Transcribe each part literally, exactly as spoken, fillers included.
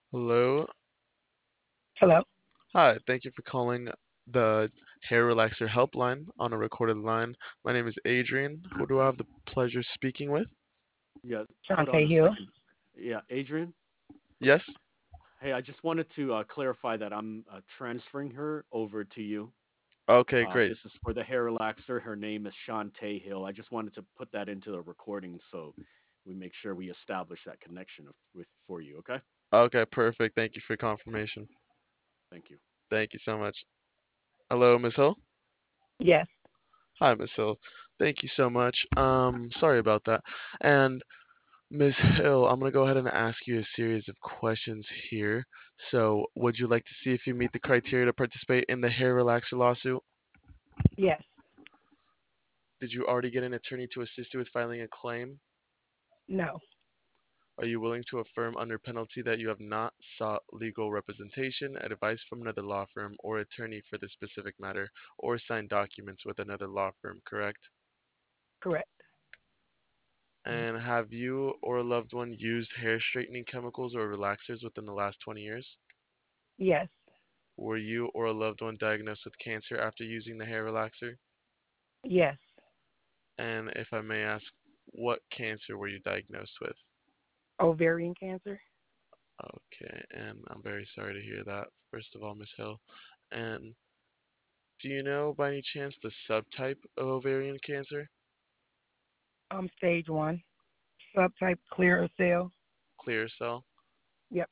Hello. Hello. Hi. Thank you for calling the Hair Relaxer Helpline on a recorded line. My name is Adrian. Who do I have the pleasure speaking with? Yeah, hold on Shantae a Hill. second. Yeah, Adrian. Yes? Hey, I just wanted to uh, clarify that I'm uh, transferring her over to you. Okay, Uh, great. this is for the hair relaxer. Her name is Shantae Hill. I just wanted to put that into the recording so we make sure we establish that connection of, with for you. Okay? Okay, perfect. Thank you for confirmation. Thank you. Thank you so much. Hello, Miss Hill. Yes. Hi, Miss Hill. Thank you so much. Um, sorry about that. And Miss Hill, I'm gonna go ahead and ask you a series of questions here. So, would you like to see if you meet the criteria to participate in the hair relaxer lawsuit? Yes. Did you already get an attorney to assist you with filing a claim? No. Are you willing to affirm under penalty that you have not sought legal representation, advice from another law firm or attorney for this specific matter, or signed documents with another law firm, correct? Correct. And have you or a loved one used hair straightening chemicals or relaxers within the last twenty years? Yes. Were you or a loved one diagnosed with cancer after using the hair relaxer? Yes. And if I may ask, what cancer were you diagnosed with? Ovarian cancer. Okay, and I'm very sorry to hear that, first of all, Miss Hill. And do you know by any chance the subtype of ovarian cancer? Um, stage one. Subtype clear cell. Clear cell? Yep.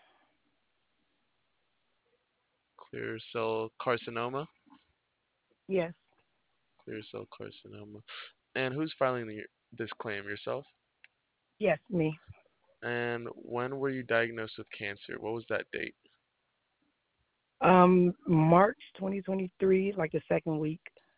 Clear cell carcinoma? Yes. Clear cell carcinoma. And who's filing the, this claim? Yourself? Yes. Me. And when were you diagnosed with cancer? What was that date? Um, March twenty twenty-three, like the second week.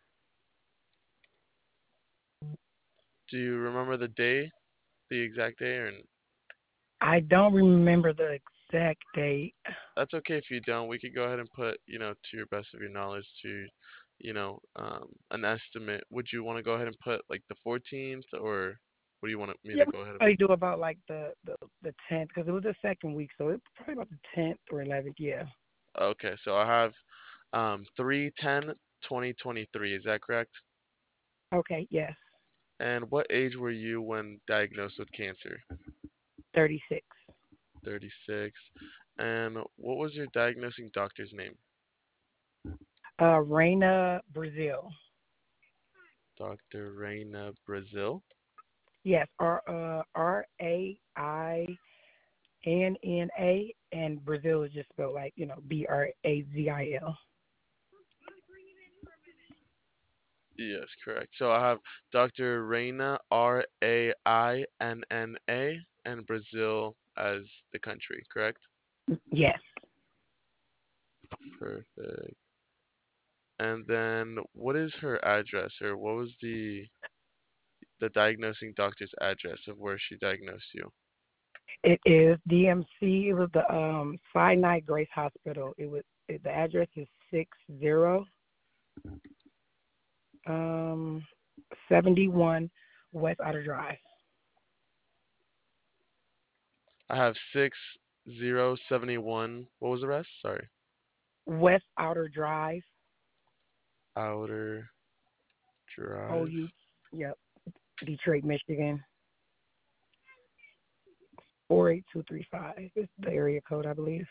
Do you remember the day, the exact day, or I don't remember the exact date. that's okay if you don't. We could go ahead and put, you know, to your best of your knowledge, to, you know, um, an estimate. Would you want to go ahead and put like the fourteenth, or what do you want me Yeah, to we go ahead and probably do about like the the the tenth because it was the second week, so it probably about the tenth or eleventh. Yeah. put? Okay, so I have um, three ten twenty twenty-three. Is that correct? Okay. Yes. And what age were you when diagnosed with cancer? thirty-six. thirty-six. And what was your diagnosing doctor's name? Uh, Reina, Brazil. Doctor Reina Brazil. Yes. R uh R A I N N A, and Brazil is just spelled like, you know, B R A Z I L. Yes, correct. So I have Doctor Reina, R A I N N A, and Brazil as the country, correct? Yes. Perfect. And then what is her address, or what was the the diagnosing doctor's address of where she diagnosed you? It is D M C. It was the um Sinai Grace Hospital. It was it, the address is six zero um seventy one West Outer Drive. I have six zero seventy one. What was the rest? Sorry. West Outer Drive. Outer O Drive. U. Yep. Detroit, Michigan. Four eight two three five is the area code, I believe.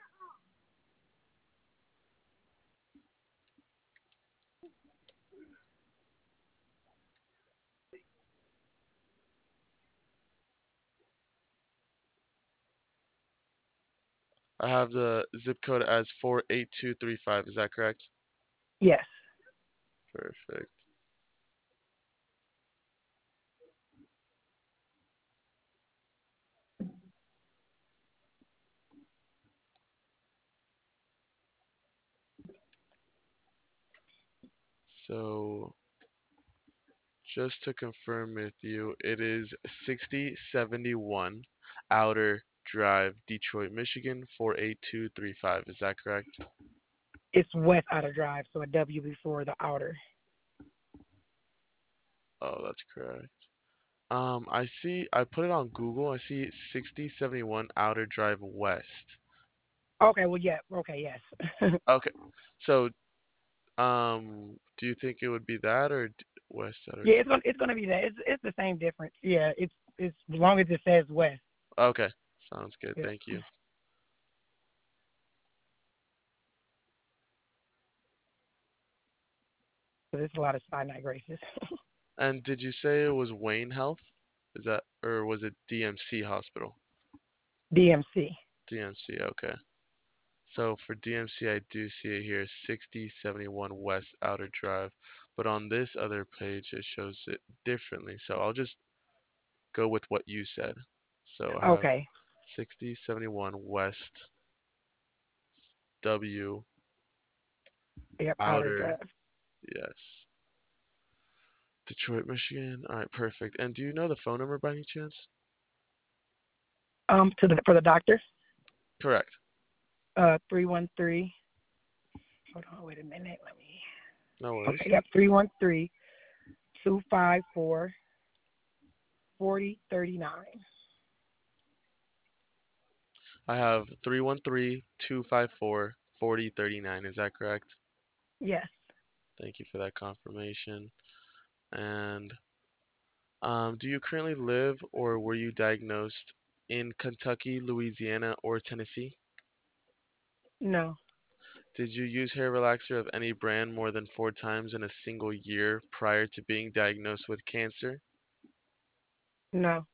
I have the zip code as four eight two three five. Is that correct? Yes. Perfect. So just to confirm with you, it is sixty seventy-one Outer Drive, Detroit, Michigan, four eight two three five. Is that correct? It's West Outer Drive, so a W before the outer. Oh, that's correct. Um, I see, I put it on Google. I see sixty seventy-one Outer Drive West. Okay, well, yeah, okay, yes. Okay. So, um, do you think it would be that or d- West Outer Yeah, Drive? it's gonna it's gonna be that. It's it's the same difference. Yeah, it's it's as long as it says west. Okay. Sounds good. Yeah. Thank you. So there's a lot of cyanide graces. And did you say it was Wayne Health? Is that, or was it D M C Hospital? D M C. D M C, okay. So for D M C, I do see it here, sixty seventy-one West Outer Drive. But on this other page, it shows it differently. So I'll just go with what you said. So I have Okay. sixty seventy-one West W Yep, outer Outer, drive. yes. Detroit, Michigan. All right, perfect. And do you know the phone number by any chance? Um, to the for the doctor. Correct. Uh, three one three. Hold on, wait a minute. Let me. No worries. Okay, yep, three one three two five four forty thirty nine. I have three one three, two five four, four zero three nine. Is that correct? Yes. Thank you for that confirmation. And um, do you currently live or were you diagnosed in Kentucky, Louisiana, or Tennessee? No. Did you use hair relaxer of any brand more than four times in a single year prior to being diagnosed with cancer? No.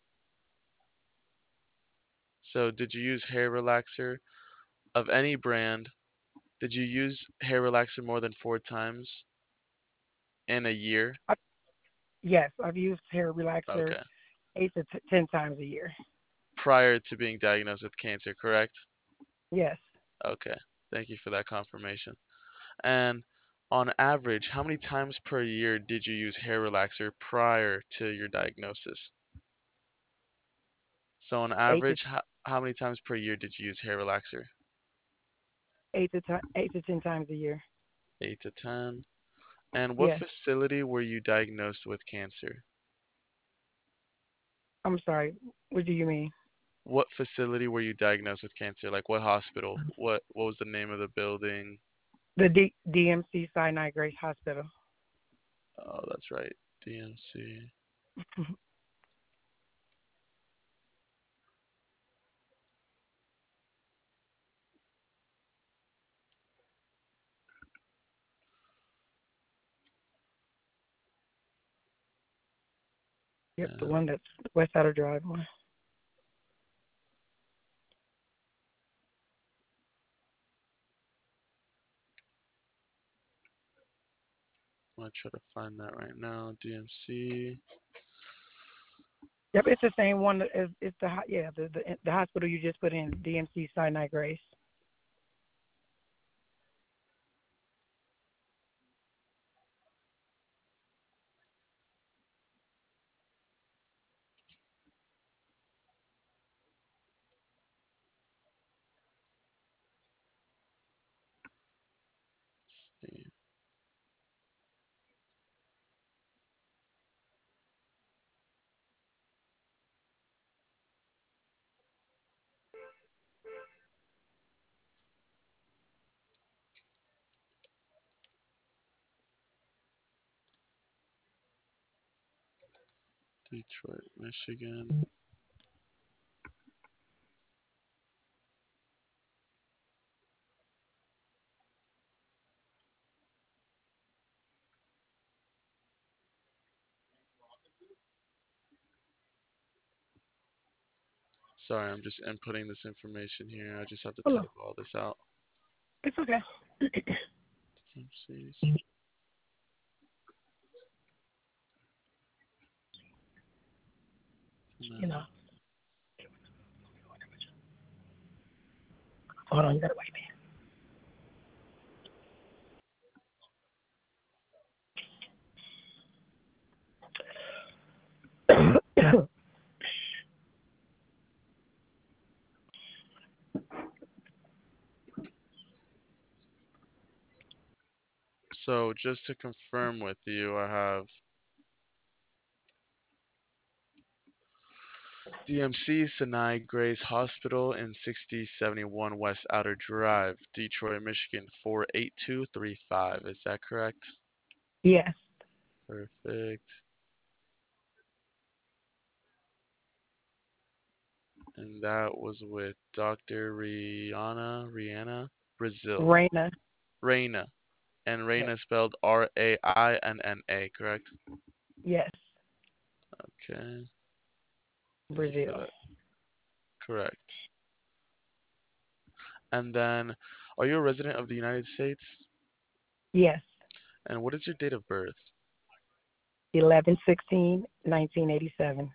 So, did you use hair relaxer of any brand? Did you use hair relaxer more than four times in a year? I, yes, I've used hair relaxer Okay. eight to t- ten times a year. Prior to being diagnosed with cancer, correct? Yes. Okay. Thank you for that confirmation. And on average, how many times per year did you use hair relaxer prior to your diagnosis? So on Eight to average, how, how many times per year did you use hair relaxer? eight to t- eight to ten times a year. eight to ten. And what Yes. facility were you diagnosed with cancer? I'm sorry. What do you mean? What facility were you diagnosed with cancer? Like what hospital? What what was the name of the building? The D- DMC Sinai Grace Hospital. Oh, that's right. D M C. Yep, the And one that's West Outer Drive one. I'm gonna try to find that right now. D M C. Yep, it's the same one as it's the ho- yeah the, the the hospital you just put in, D M C Sinai Grace. Detroit, Michigan. Sorry, I'm just inputting this information here. I just have to Oh no, type all this out. it's okay. D M Cs. And You then know, hold on, you gotta wait, man. so just to confirm with you, I have D M C Sinai Grace Hospital in sixty seventy-one West Outer Drive, Detroit, Michigan four eight two three five. Is that correct? Yes. Perfect. And that was with Doctor Rihanna, Rihanna, Brazil. Raina. Reina. And Yes. Reina spelled R A I N N A, correct? Yes. Okay. Thank you for Brazil. that. Correct. And then, are you a resident of the United States? Yes. And what is your date of birth? Eleven sixteen nineteen eighty seven.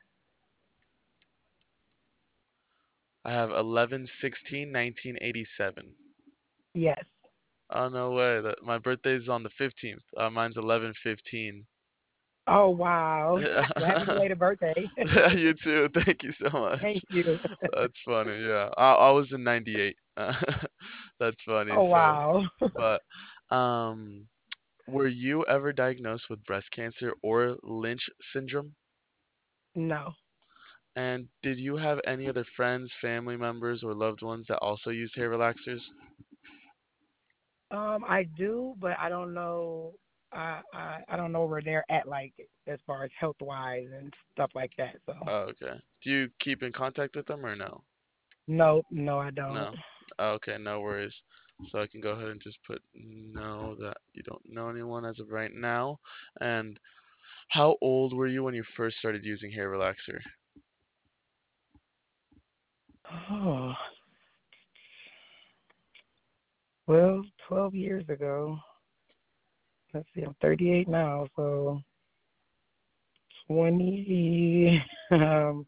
I have eleven sixteen nineteen eighty-seven. Yes. Oh, no way. That, my birthday is on the fifteenth. Uh, mine's eleven fifteen. Oh wow. Well, happy Yeah. belated birthday. You too. Thank you so Thank much. you. That's funny. Yeah. I, I was in ninety-eight. That's funny. Oh So, wow. but, um, were you ever diagnosed with breast cancer or Lynch syndrome? No. And did you have any other friends, family members, or loved ones that also used hair relaxers? Um, I do, but I don't know. I I I don't know where they're at, like as far as health wise and stuff like that. So Oh, okay. Do you keep in contact with them or no? no, no, I don't. No. Oh, okay, no worries. So I can go ahead and just put no that you don't know anyone as of right now. And how old were you when you first started using hair relaxer? Oh, well, twelve years ago. Let's see, I'm thirty-eight now, so twenty um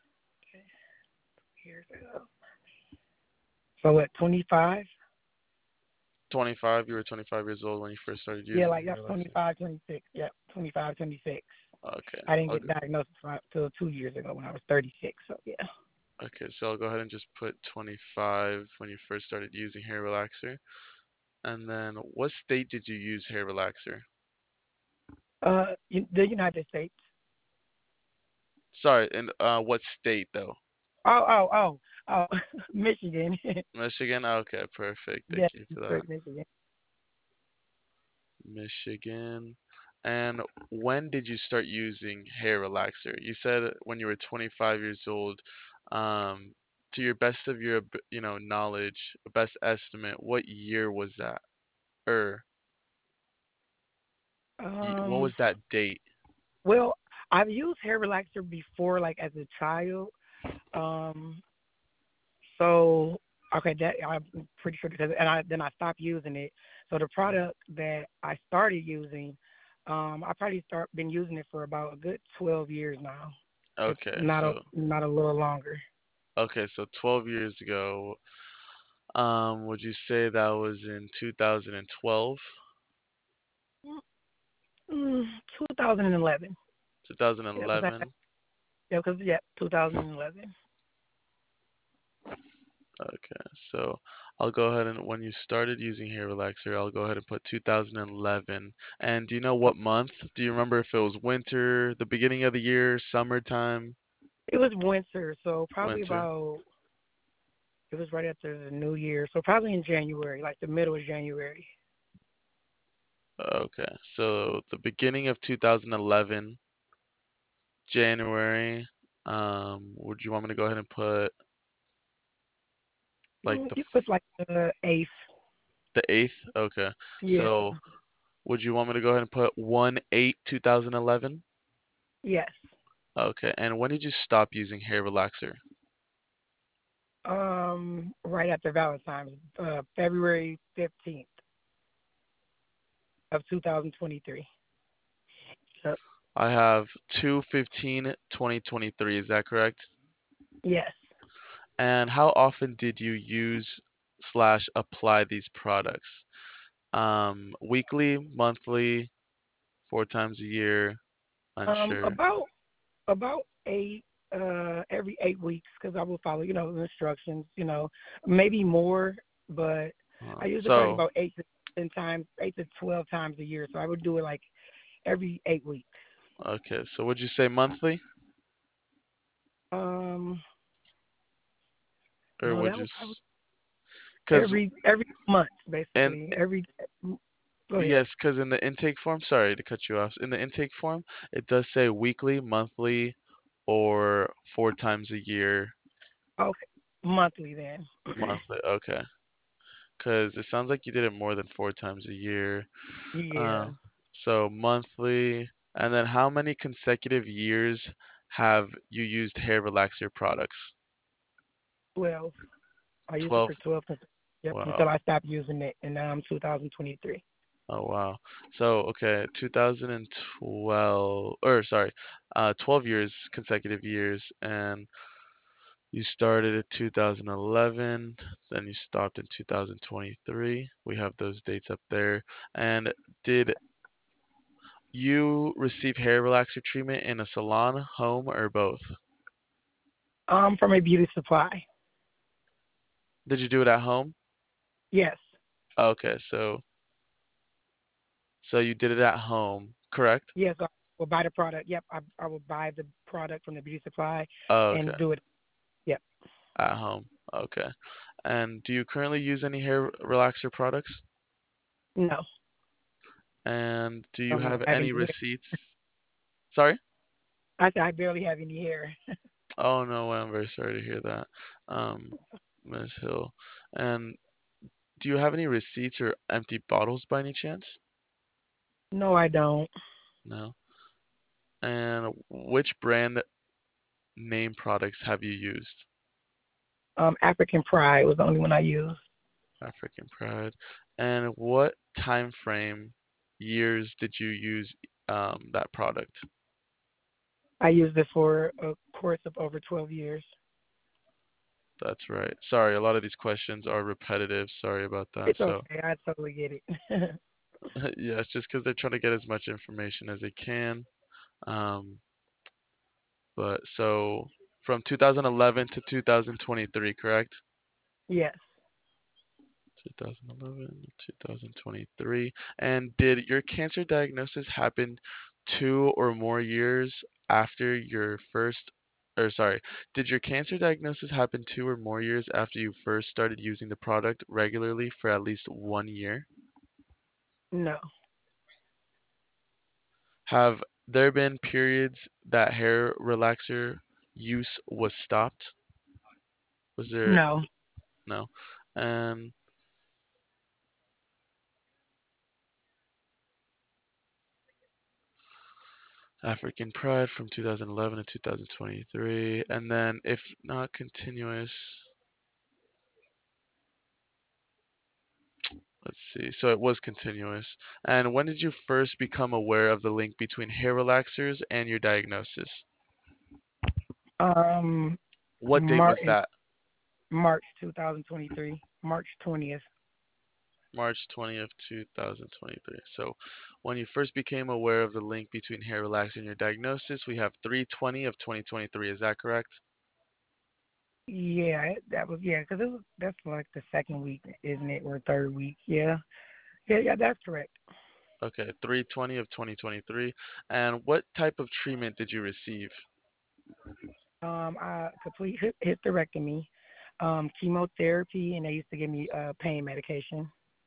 years ago. So what, twenty-five? twenty-five. You were twenty-five years old when you first started Yeah, using like hair yep, relaxer. twenty-five, twenty-six. Yep, twenty-five, twenty-six. Okay. I didn't I'll get go, diagnosed until two years ago when I was thirty-six. So yeah. okay, so I'll go ahead and just put twenty-five when you first started using hair relaxer. And then what state did you use hair relaxer? Uh, you, the United States. Sorry, in uh what state though? Oh, oh, oh, oh, Michigan. Michigan? Okay, perfect. Yes, Thank you for that. Detroit, Michigan. Michigan. And when did you start using hair relaxer? You said when you were twenty-five years old. Um, to your best of your, ab- you know, knowledge, best estimate, what year was that? Or y- what Um, was that date? well, I've used hair relaxer before, like as a child. Um, so okay, that I'm pretty sure because and I then I stopped using it. So the product that I started using, um, I probably start been using it for about a good twelve years now, if Okay, not a so not a little longer. okay, so twelve years ago. Um, would you say that was in two thousand twelve? Mm, twenty eleven. Yeah, because I two thousand eleven? yeah, because yeah, twenty eleven. Okay, so I'll go ahead and when you started using hair relaxer, I'll go ahead and put two thousand eleven. And do you know what month? Do you remember if it was winter, the beginning of the year, summertime, It was winter, so probably winter? about it was right after the New Year, so probably in January, like the middle of January. Okay, so the beginning of two thousand eleven, January. Um, would you want me to go ahead and put like Mm, the you f- put like the eighth. the eighth? Okay, Yeah. so would you want me to go ahead and put one eight two thousand eleven? Yes. Okay, and when did you stop using hair relaxer? Um, right after Valentine's, uh, February fifteenth of two thousand twenty-three. Yep. I have two fifteen twenty twenty-three. Is that correct? Yes. And how often did you use slash apply these products? Um, weekly, monthly, four times a year, Um, unsure. about about eight uh every eight weeks because I will follow, you know, the instructions, you know, maybe more, but Uh, I usually probably so, about eight to ten times, eight to twelve times a year. So I would do it like every eight weeks. okay, so would you say monthly? Um, or no, would that you? was probably Because every every month, and basically. Every Go ahead. yes, because in the intake form, sorry to cut you off. In the intake form, it does say weekly, monthly, or four times a year, Okay, monthly then. monthly. Okay, because it sounds like you did it more than four times a year. Uh, Yeah, so monthly, and then how many consecutive years have you used hair relaxer products? twelve. I used it twelve. for twelve. cons- Yep, Wow. until I stopped using it in um two thousand twenty-three. Oh wow. So okay, two thousand twelve or sorry, uh twelve years consecutive years and you started in two thousand eleven, then you stopped in two thousand twenty-three. We have those dates up there. And did you receive hair relaxer treatment in a salon, home, or both? Um, from a beauty supply. Did you do it at home? Yes, Okay, so so you did it at home, correct? yes. I will buy the product. Yep, I I will buy the product from the beauty supply Okay, and do it. Yep. at home. Okay. And do you currently use any hair relaxer products? No, And do you don't have have any any hair. receipts? Sorry? I said I barely have any hair. Oh no, I'm very sorry to hear that, um, Miss Hill. And do you have any receipts or empty bottles by any chance? No, I don't. No. And which brand name products have you used? Um, African Pride was the only one I used. African Pride. And what time frame, years did you use um, that product? I used it for a course of over twelve years. That's right. Sorry, a lot of these questions are repetitive. Sorry about that. It's So, okay. I totally get it. yeah, it's just because they're trying to get as much information as they can. Um, but so from two thousand eleven to two thousand twenty-three, correct? Yes. twenty eleven to twenty twenty-three. And did your cancer diagnosis happen two or more years after your first, or sorry, did your cancer diagnosis happen two or more years after you first started using the product regularly for at least one year? No. Have there been periods that hair relaxer use was stopped? Was there No. no? And African Pride from two thousand eleven to two thousand twenty-three. And then, if not continuous, let's see. So it was continuous. And when did you first become aware of the link between hair relaxers and your diagnosis? Um, What date Mar- was in that? March twenty twenty-three, March twentieth. March twentieth, two thousand twenty-three. So when you first became aware of the link between hair relaxer and your diagnosis, we have three twenty of twenty twenty-three. Is that correct? Yeah, that was yeah, because it was that's like the second week, isn't it, or third week? Yeah, yeah, yeah. That's correct. Okay, three twenty of twenty twenty-three. And what type of treatment did you receive? Um, I complete hy- hysterectomy, um, chemotherapy, and they used to give me uh pain medication.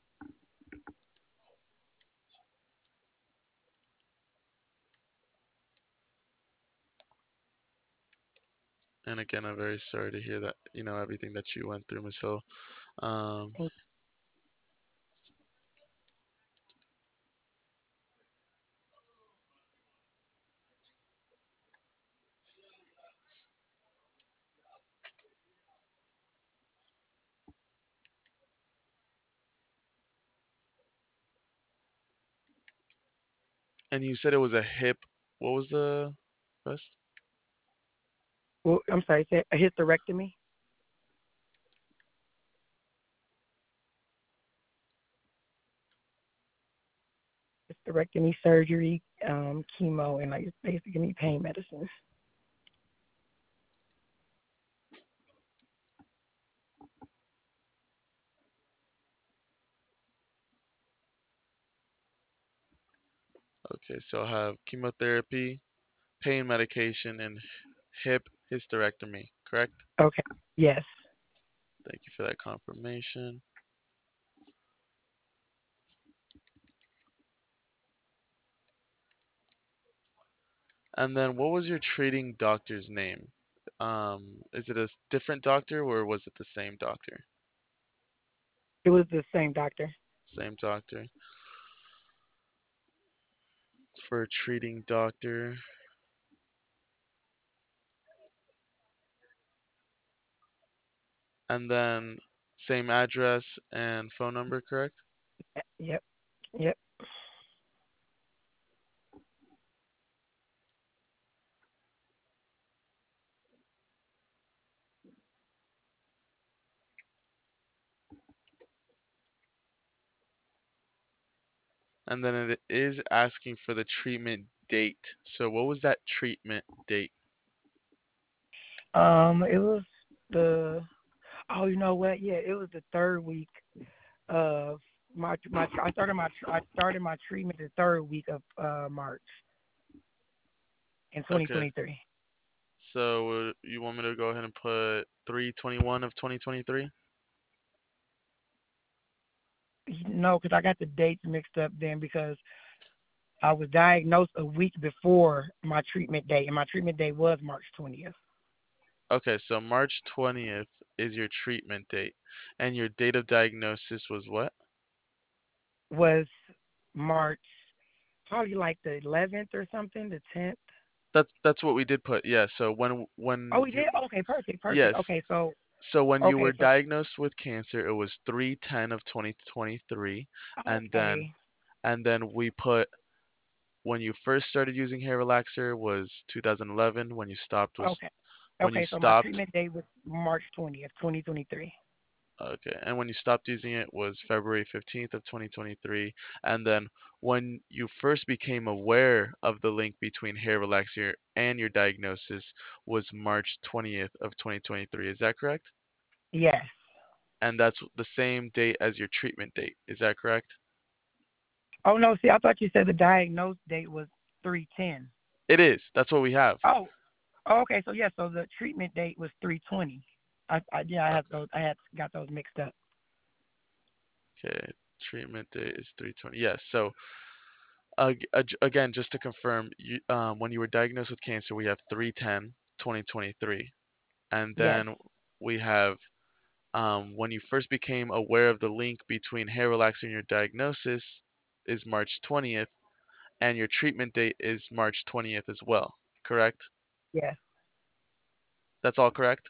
And again, I'm very sorry to hear that, you know, everything that you went through, Miss Hill. Um, And, and you said it was a hip. What was the rest? well, I'm sorry, say a hysterectomy, hysterectomy surgery, um, chemo, and like they used to give me pain medicine. Okay, so I have chemotherapy, pain medication, and hip hysterectomy, correct? Okay. Yes. Thank you for that confirmation. And then what was your treating doctor's name? Um, is it a s- different doctor or was it the same doctor? It was the same doctor. Same doctor. For treating doctor. And then same address and phone number, correct? Yep. Yep. And then it is asking for the treatment date. So what was that treatment date? Um, it was the oh, you know what? Yeah, it was the third week of my my. I started my I started my treatment the third week of uh March in Okay. twenty twenty-three. So uh, you want me to go ahead and put three twenty-one of twenty twenty-three? No, because I got the dates mixed up then because I was diagnosed a week before my treatment date, and my treatment date was March twentieth. Okay, so March twentieth is your treatment date. And your date of diagnosis was what? Was March probably like the eleventh or something, the tenth. That's that's what we did put. Yeah, so when Oh, when we you did. Okay, perfect, perfect. yes. Okay, so So when you were okay, so diagnosed with cancer, it was three ten of twenty twenty-three, and then okay, and then we put when you first started using hair relaxer was two thousand eleven, when you stopped was okay, when you okay. So my stopped. treatment date was March twentieth, twenty twenty-three. Okay, and when you stopped using it was February fifteenth of twenty twenty-three, and then when you first became aware of the link between hair relaxer and your diagnosis was March twentieth of twenty twenty-three. Is that correct? Yes. And that's the same date as your treatment date. Is that correct? Oh no, see, I thought you said the diagnosed date was three ten. It is. That's what we have. Oh, oh, okay. So yeah, so the treatment date was three twenty. I, I yeah, I had those. I had got those mixed up. Okay, treatment date is three twenty. Yes. So uh, again, just to confirm, you, um, when you were diagnosed with cancer, we have three ten twenty twenty-three, and Yes, then we have um, when you first became aware of the link between hair relaxer and your diagnosis is March twentieth, and your treatment date is March twentieth as well. Correct? yes. That's all correct?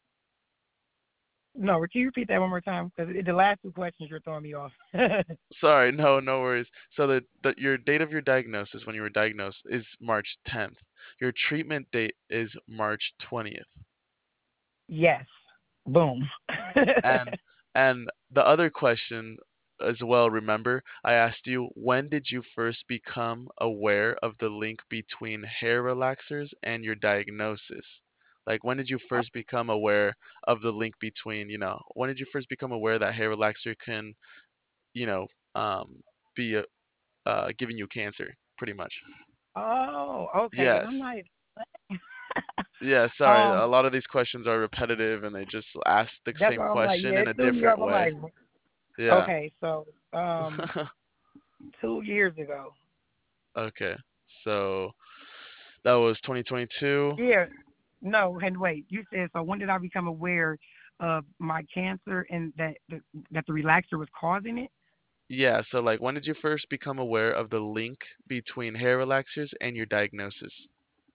No, can you repeat that one more time? Because the last two questions you're throwing me off. Sorry, no, no worries. So the, the your date of your diagnosis when you were diagnosed is March tenth. Your treatment date is March twentieth. Yes. Boom. And and the other question as well, remember, I asked you when did you first become aware of the link between hair relaxers and your diagnosis? Like when did you first become aware of the link between, you know, when did you first become aware that hair relaxer can, you know, um, be a, uh, giving you cancer, pretty much? Oh, okay. Because I'm Yes. like, Yeah, sorry. um, A lot of these questions are repetitive and they just ask the that's same why I'm like, question yeah, in it a threw me different off. I'm way. like, Yeah. okay, so um, two years ago. Okay. So that was twenty twenty-two. Yeah. No, and wait. You said so. When did I become aware of my cancer and that the, that the relaxer was causing it? Yeah, so like when did you first become aware of the link between hair relaxers and your diagnosis?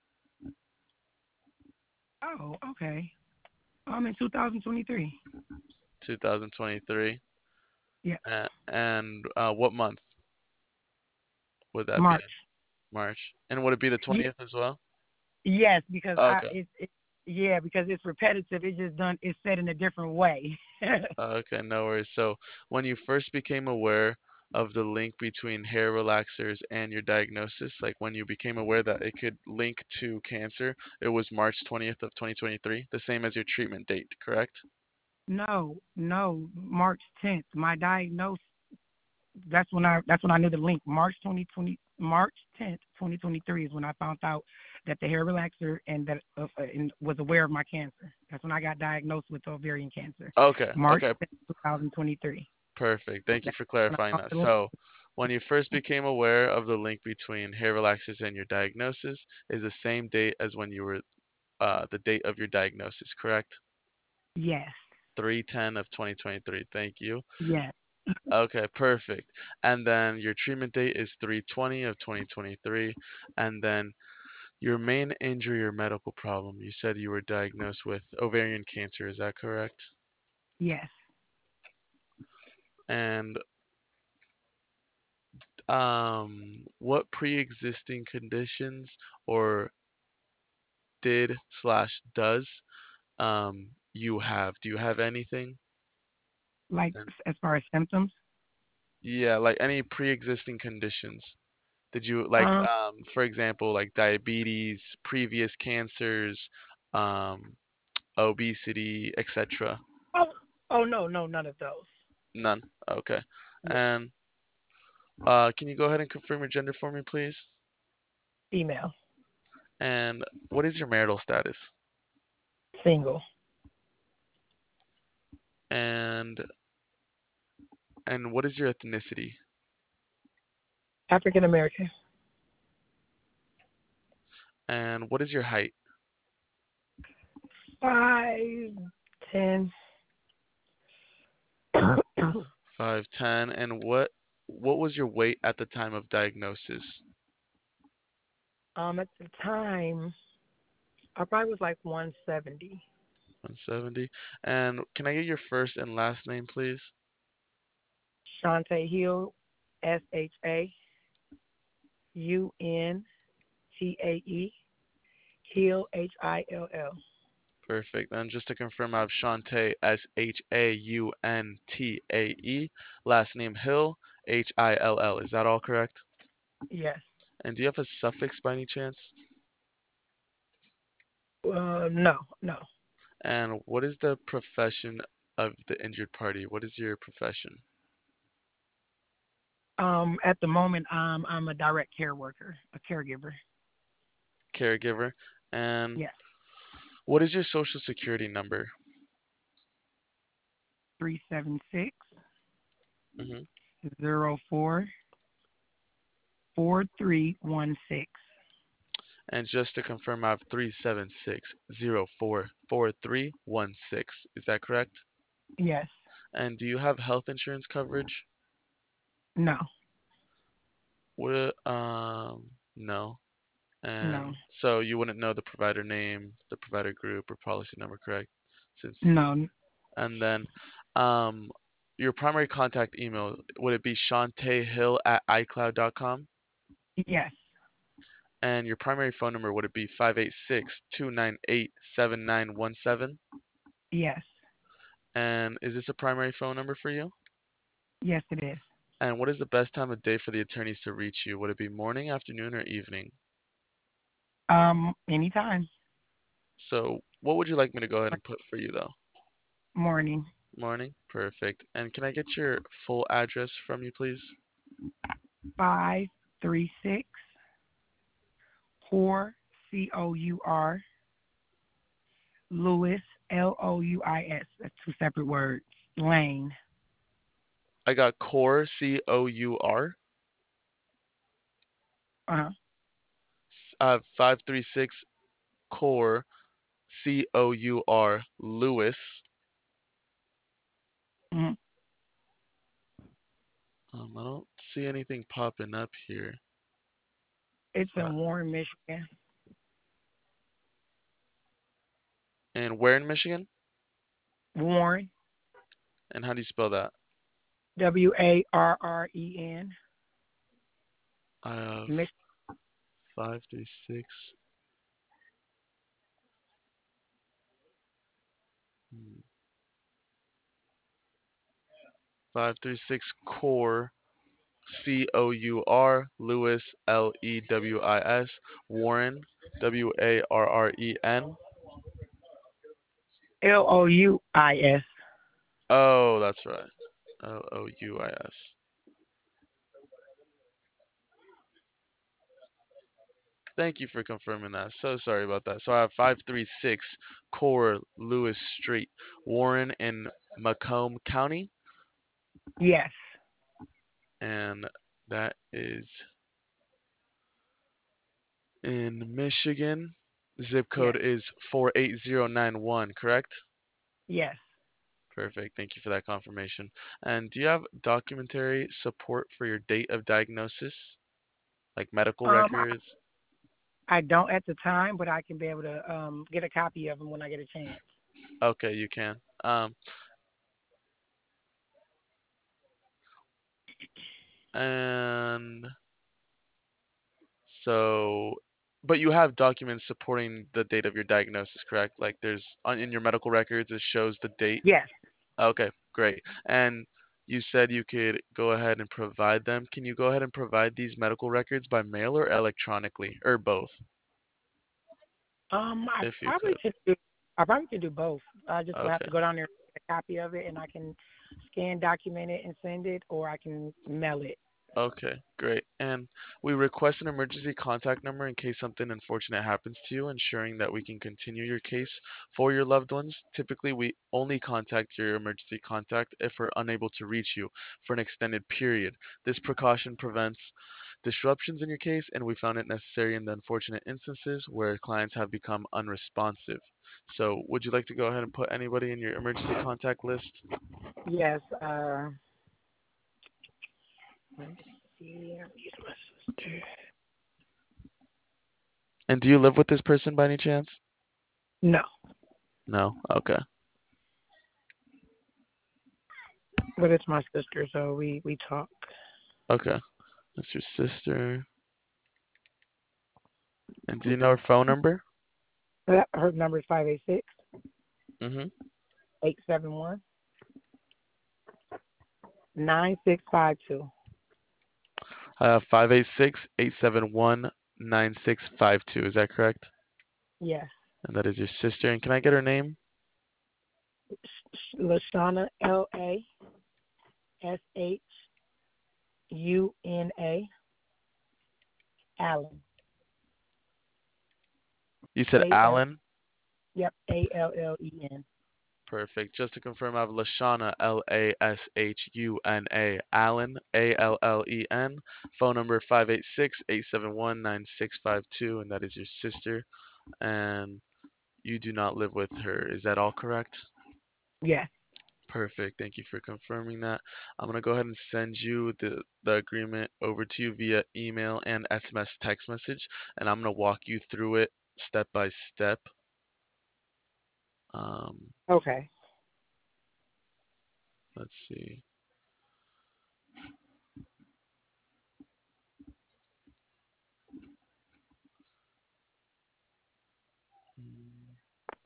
Oh, okay. I'm in two thousand twenty-three. twenty twenty-three. Yeah, Uh, and uh, what month would that be March. in? March. And would it be the Yeah, twentieth as well? yes, because I Okay. it's it, yeah because it's repetitive. It's just done. It's said in a different way. Okay, no worries. So when you first became aware of the link between hair relaxers and your diagnosis, like when you became aware that it could link to cancer, it was March twentieth of twenty twenty-three, the same as your treatment date, correct? No, no, March tenth. My diagnosis. That's when I. That's when I knew the link. March twenty twenty. March tenth, twenty twenty three is when I found out that the hair relaxer and that uh, uh, and was aware of my cancer. That's when I got diagnosed with ovarian cancer, Okay, March okay, twenty twenty-three. perfect. Thank you That's for when clarifying I that. found So, when you first became aware of the link between hair relaxers and your diagnosis is the same date as when you were uh, the date of your diagnosis, correct? the yes, three ten of twenty twenty-three. Thank you. yes, Okay, perfect. And then your treatment date is three twenty of twenty twenty-three. And then your main injury or medical problem, you said you were diagnosed with ovarian cancer, is that correct? yes. And um, what pre-existing conditions or did slash does um you have? Do you have anything? Like And as far as symptoms, yeah, like any pre-existing conditions. Did you like, um, um, for example, like diabetes, previous cancers, um, obesity, et cetera? oh, oh no, no, none of those. None. Okay. Yeah. And uh, can you go ahead and confirm your gender for me, please? Female, And what is your marital status? single, And and what is your ethnicity? African American, And what is your height? five, ten. five ten. And what what was your weight at the time of diagnosis? Um, at the time, I probably was like one seventy. one seventy. And can I get your first and last name, please? Shante Hill, S H A U N T A E, Hill, H I L L. Perfect. And just to confirm, I have Shante, S H A U N T A E, last name Hill, H I L L. Is that all correct? Yes. And do you have a suffix by any chance? Uh, no, no. And what is the profession of the injured party? What is your profession? Um, at the moment, um, I'm a direct care worker, a caregiver. Caregiver. And Yes. what is your social security number? Three seven six Hmm. zero four four three one six. And just to confirm, I have three seven six zero four four three one six. Is that correct? Yes. And do you have health insurance coverage? No. What, um, no. No. And so you wouldn't know the provider name, the provider group, or policy number, correct? Since No. and then, um, your primary contact email, would it be shantaehill at icloud dot com? Yes. And your primary phone number, would it be five eight six, two nine eight, seven nine one seven? Yes. And is this a primary phone number for you? Yes, it is. And what is the best time of day for the attorneys to reach you? Would it be morning, afternoon, or evening? Um, anytime. So what would you like me to go ahead and put for you though? Morning. Morning? Perfect. And can I get your full address from you, please? Five three six Cour, C O U R, Louis, L O U I S. That's two separate words. Lane. I got Core, C O U R, Uh huh. uh, five three six Core, C O U R, Lewis. Mm-hmm. Um, I don't see anything popping up here. It's Uh, in Warren, Michigan. and where in Michigan? Warren, And how do you spell that? W A R R E N. I have Mich- five three six. Hmm, five three six Core, C O U R, Lewis, L E W I S, Warren, W A R R E N. L O U I S. Oh, that's right. L O U I S. Thank you for confirming that. So sorry about that. So I have five three six Core Lewis Street, Warren in Macomb County, Yes. and that is in Michigan. Zip Yes. code is four eight zero nine one, correct? Yes. Perfect. Thank you for that confirmation. And do you have documentary support for your date of diagnosis, like medical Um, records? I don't at the time, but I can be able to um get a copy of them when I get a chance. Okay, you can. Um, and so, but you have documents supporting the date of your diagnosis, correct? Like there's on in your medical records, it shows the date. Yes. Okay, great. And you said you could go ahead and provide them. Can you go ahead and provide these medical records by mail or electronically, or both, Um, I if you probably could? could do. I probably could do both. I just will have Okay. to go down there and get a copy of it, and I can scan, document it, and send it, or I can mail it. Okay, great. And we request an emergency contact number in case something unfortunate happens to you, ensuring that we can continue your case for your loved ones. Typically, we only contact your emergency contact if we're unable to reach you for an extended period. This precaution prevents disruptions in your case, and we found it necessary in the unfortunate instances where clients have become unresponsive. So, would you like to go ahead and put anybody in your emergency contact list? Yes. Uh, let me see. I'll use my sister. And do you live with this person by any chance? No, No? Okay. but it's my sister, so we we talk. Okay. That's your sister. And do you know her phone number? That- Her number is five eight six Mm-hmm. eight seven one nine six five two. Uh, five eight six, eight seven one, nine six five two. Is that correct? Yes. And that is your sister. And can I get her name? Lashana, L A S H U N A, Allen. You said A L. Allen? Yep. A L L E N. Perfect. Just to confirm, I have Lashana, L A S H U N A, Allen, A L L E N. Phone number five eight six, eight seven one, nine six five two. And that is your sister. And you do not live with her. Is that all correct? Yes. Perfect. Thank you for confirming that. I'm gonna go ahead and send you the, the agreement over to you via email and S M S text message, and I'm gonna walk you through it step by step. Um, Okay. let's see. Mm,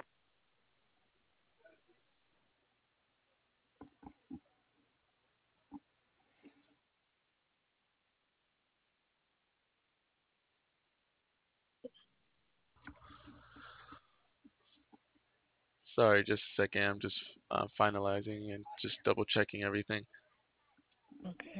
Sorry, just a second. I'm just uh, finalizing and just double checking everything. Okay.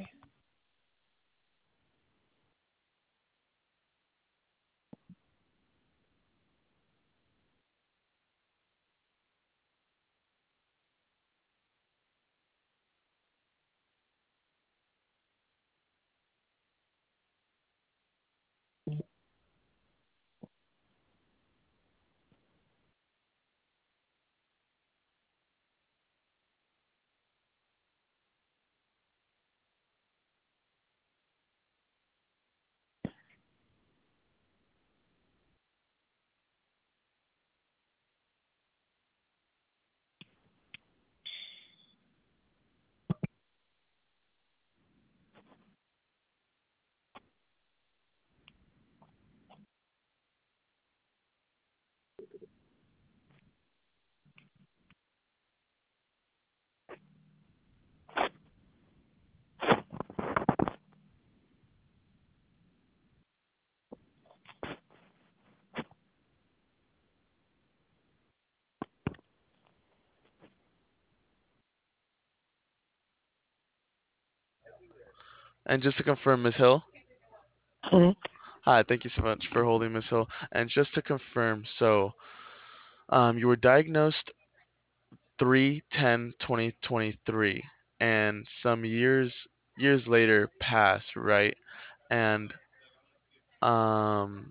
And just to confirm, Miss Hill, Mhm. Hi, thank you so much for holding, Miss Hill. And just to confirm, so um, you were diagnosed three ten twenty twenty-three, and some years years later passed, right? And um,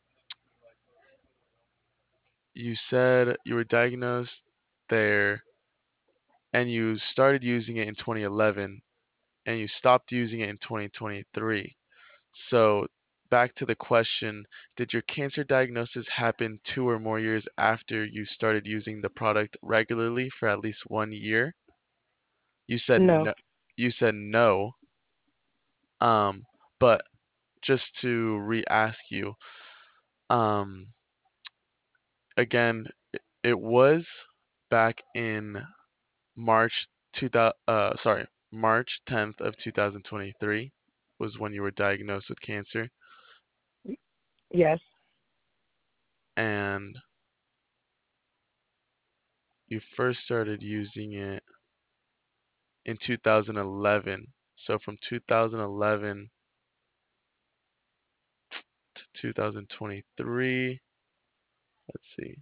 you said you were diagnosed there, and you started using it in twenty eleven, and you stopped using it in twenty twenty-three. So back to the question, did your cancer diagnosis happen two or more years after you started using the product regularly for at least one year? You said No, no. You said no. Um, but just to re-ask you, um, again, it, it was back in March two thousand, uh, sorry, March tenth of two thousand twenty-three was when you were diagnosed with cancer, yes, and you first started using it in two thousand eleven. So from two thousand eleven to two thousand twenty-three, let's see.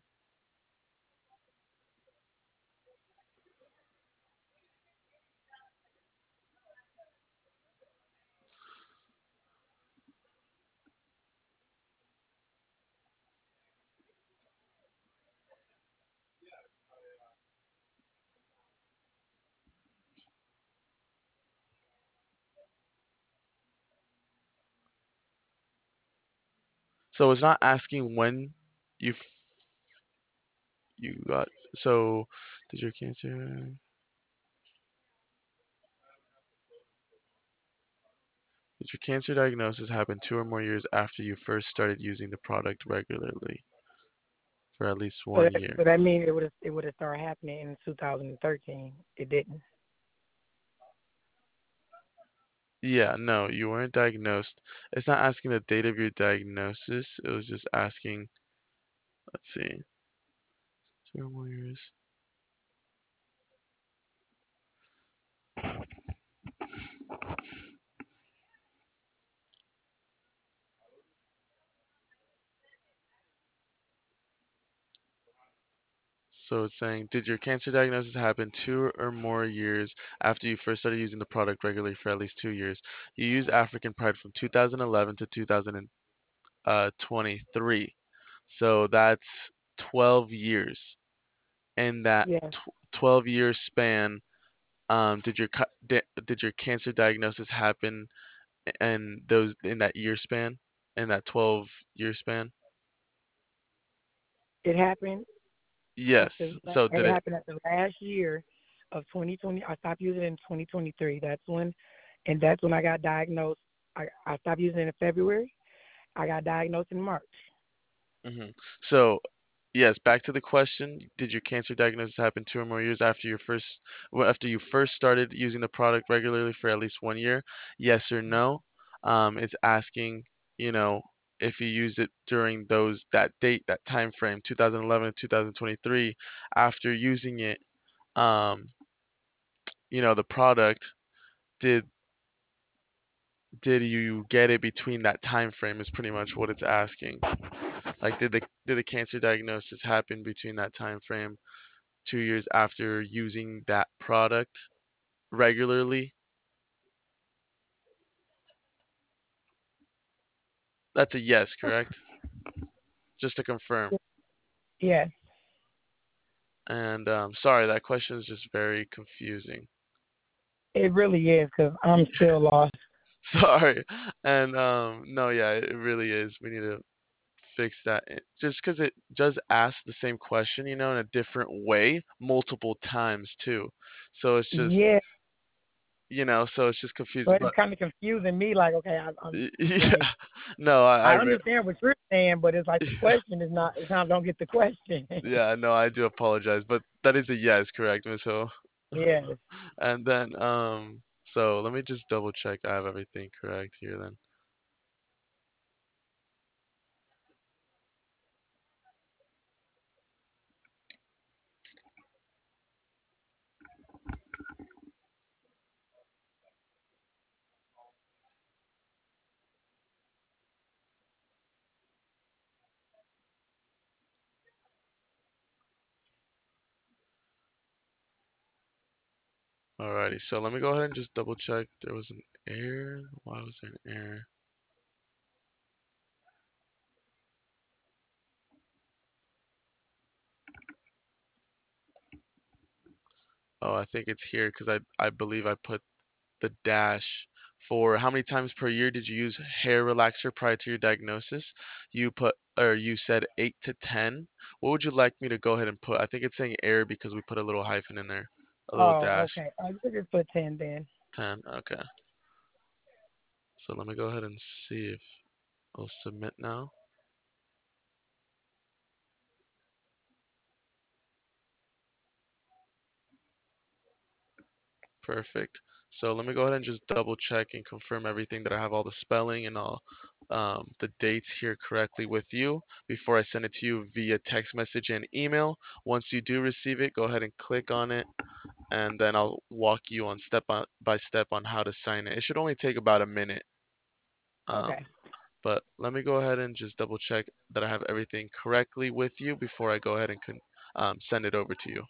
So it's not asking when you f- you got. So did your cancer did your cancer diagnosis happen two or more years after you first started using the product regularly for at least so one that, year? so that means it would have it would have started happening in two thousand thirteen. It didn't. Yeah, no, you weren't diagnosed. It's not asking the date of your diagnosis. It was just asking, let's see, two or more years. So it's saying, did your cancer diagnosis happen two or more years after you first started using the product regularly for at least two years? You used African Pride from two thousand eleven to two thousand twenty-three. So that's twelve years. In that Yes, tw twelve year span, um, did your ca- di- did your cancer diagnosis happen in those in that year span, in that twelve year span? it happened at Yes. the So it did it? happened at the last year of twenty twenty. I stopped using it in twenty twenty-three. That's when, and that's when I got diagnosed. I I stopped using it in February. I got diagnosed in March. hmm So yes, back to the question, did your cancer diagnosis happen two or more years after your first well, after you first started using the product regularly for at least one year? Yes or no? Um, it's asking, you know, if you used it during those that date, that time frame, two thousand eleven to two thousand twenty-three, after using it, um, you know, the product, did did you get it between that time frame is pretty much what it's asking. Like did the did the cancer diagnosis happen between that time frame two years after using that product regularly? That's a yes, correct? Just to confirm. Yes, And um, sorry, that question is just very confusing. it really is because I'm still lost. Sorry. And um, no, yeah, it really is. We need to fix that. It- Just because it does ask the same question, you know, in a different way multiple times too. So it's just, Yeah, you know, so it's just confusing. but it's But kind of confusing me. Like, okay, I, I'm yeah, like, no, I, I I re understand what you're saying, but it's like the question is not. It's not. Don't get the question. yeah, no, I do apologize, but that is a yes, correct, Miss Hill? Yes. And then, um, so let me just double check I have everything correct here then. Alrighty, so let me go ahead and just double check. There was an error. Why was there an error? Oh, I think it's here because I I believe I put the dash for how many times per year did you use hair relaxer prior to your diagnosis? You put or you said eight to ten. What would you like me to go ahead and put? I think it's saying error because we put a little hyphen in there, a little Oh, dash. okay. I could just put ten then. ten. Okay. So let me go ahead and see if I'll submit now. Perfect. So let me go ahead and just double check and confirm everything that I have all the spelling and all um, the dates here correctly with you before I send it to you via text message and email. Once you do receive it, go ahead and click on it, and then I'll walk you on step on, by step on how to sign it. It should only take about a minute. Um, Okay. but let me go ahead and just double check that I have everything correctly with you before I go ahead and con um, send it over to you.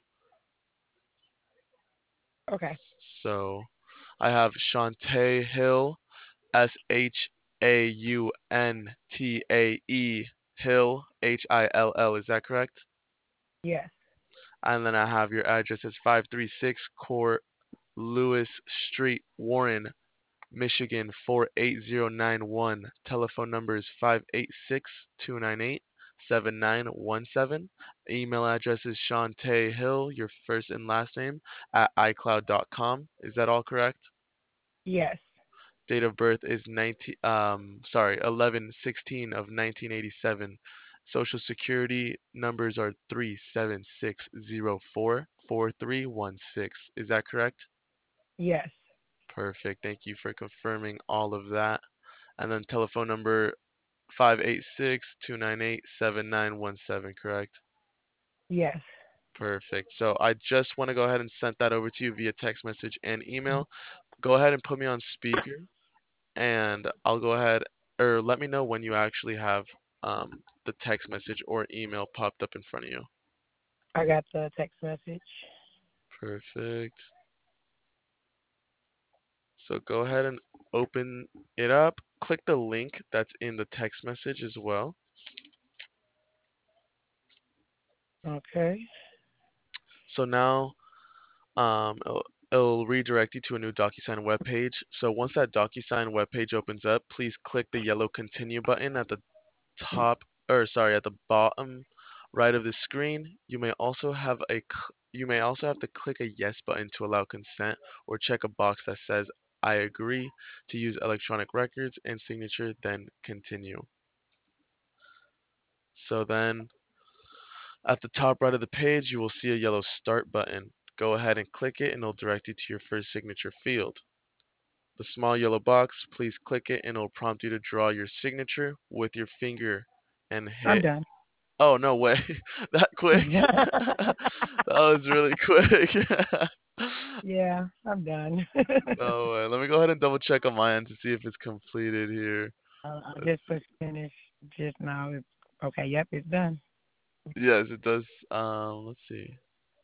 Okay. So I have Shantae Hill, S H A U N T A E Hill, H I L L. Is that correct? Yes. And then I have your address as five three six Court Lewis Street, Warren, Michigan four eight zero nine one. Telephone number is five eight six, two nine eight, seven nine one seven. Email address is Shantae Hill, your first and last name, at i cloud dot com. Is that all correct? Yes. Date of birth is nineteen um sorry, eleven sixteen of nineteen eighty-seven. Social security numbers are three seven six zero four four three one six. Is that correct? Yes. Perfect. Thank you for confirming all of that. And then telephone number five eight six, two nine eight, seven nine one seven, correct? Yes. Perfect. So I just want to go ahead and send that over to you via text message and email. Go ahead and put me on speaker, and I'll go ahead or let me know when you actually have um, the text message or email popped up in front of you. I got the text message. Perfect. So go ahead and open it up. Click the link that's in the text message as well. Okay. So now um, it'll, it'll redirect you to a new DocuSign webpage. So once that DocuSign webpage opens up, please click the yellow continue button at the top, or sorry, at the bottom right of the screen. You may also have a you may also have to click a yes button to allow consent, or check a box that says I agree to use electronic records and signature, then continue. So then at the top right of the page, you will see a yellow start button. Go ahead and click it and it'll direct you to your first signature field. The small yellow box, please click it and it'll prompt you to draw your signature with your finger and I'm hit. done. Oh, no way. That quick? That was really quick. Yeah, I'm done. No way. Let me go ahead and double check on my end to see if it's completed here. uh, I Let's just see. pushed finish just now. It's, okay. Yep, it's done. Yes, it does. Um, let's see.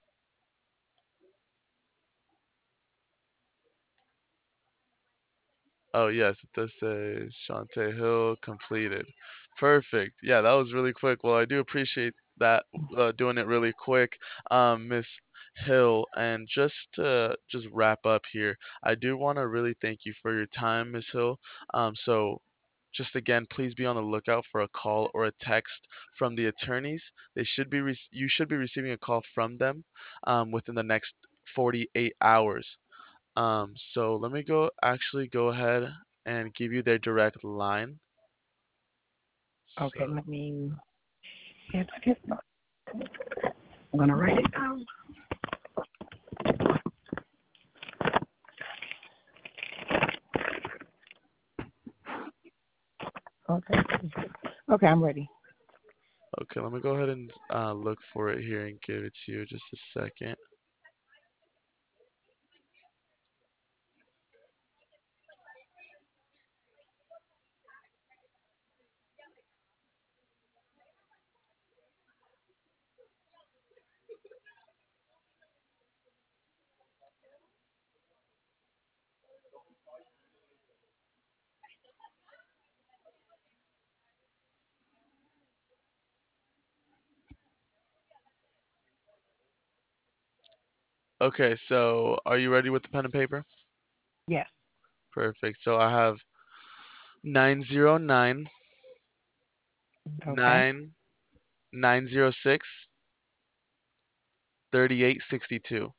Oh, yes, it does say Shantae Hill completed. Perfect. Yeah, that was really quick. Well, I do appreciate that, uh, doing it really quick, um, Miss Hill. And just to just wrap up here, I do want to really thank you for your time, Miss Hill. Um, so just again, please be on the lookout for a call or a text from the attorneys. They should be re- you should be receiving a call from them um, within the next forty-eight hours. Um, so let me go actually go ahead and give you their direct line. Okay, So, let me. Yes, I guess not. I'm gonna write it down. Okay. Okay, I'm ready. okay, let me go ahead and uh, look for it here and give it to you just a second. Okay, so are you ready with the pen and paper? Yes. Perfect. So I have nine zero nine Okay. nine nine zero six thirty eight sixty two.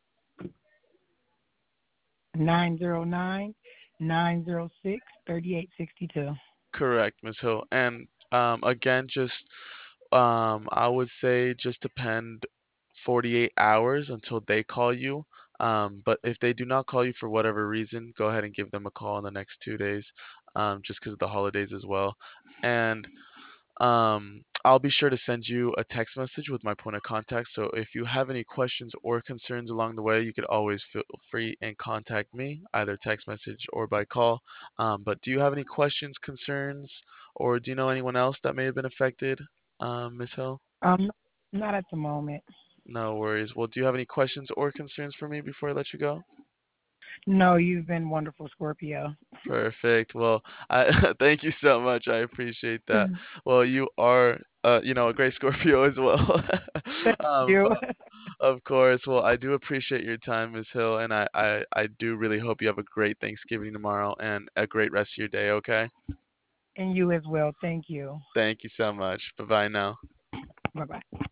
Nine zero nine nine zero six thirty eight sixty two. Correct, Miss Hill. And um, again, just um, I would say just depend forty-eight hours until they call you. Um, but if they do not call you for whatever reason, go ahead and give them a call in the next two days, um, just because of the holidays as well. And Um, I'll be sure to send you a text message with my point of contact. So if you have any questions or concerns along the way, you could always feel free and contact me, either text message or by call. Um, but do you have any questions, concerns, or do you know anyone else that may have been affected, um, Miss Hill? Um, not at the moment. No worries. Well, do you have any questions or concerns for me before I let you go? No, you've been wonderful, Scorpio. Perfect. Well, I thank you so much. I appreciate that. Thank Well, you are, uh, you know, a great Scorpio as well. Um, you. but of course, well, I do appreciate your time, Miss Hill, and I, I, I do really hope you have a great Thanksgiving tomorrow and a great rest of your day, okay? And you as well. Thank you. Thank you so much. Bye bye now. Bye bye.